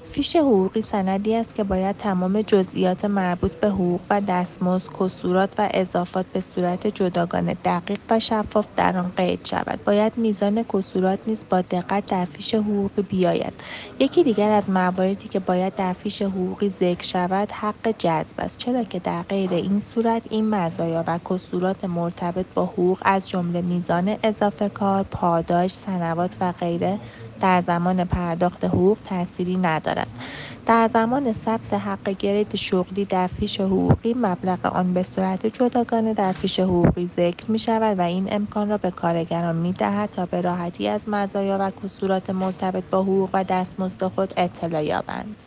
فیش حقوقی سندی است که باید تمام جزئیات مربوط به حقوق و دستمزد، کسورات و اضافات به صورت جداگانه، دقیق و شفاف در آن قید شود. باید میزان کسورات نیز با دقت در فیش حقوقی بیاید. یکی دیگر از مواردی که باید در فیش حقوقی ذکر شود، حق جذب است، چرا که در غیر این صورت این مزایا و کسورات مرتبط با حقوق از جمله میزان اضافه کار، پاداش، سنوات و غیره در زمان پرداخت حقوق تأثیری ندارد. در زمان ثبت حق گرید شغلی در فیش حقوقی، مبلغ آن به صورت جداگانه در فیش حقوقی ذکر می شود و این امکان را به کارگران می دهد تا به راحتی از مزایا و کسورات مرتبط با حقوق و دستمزد خود اطلاع یابند.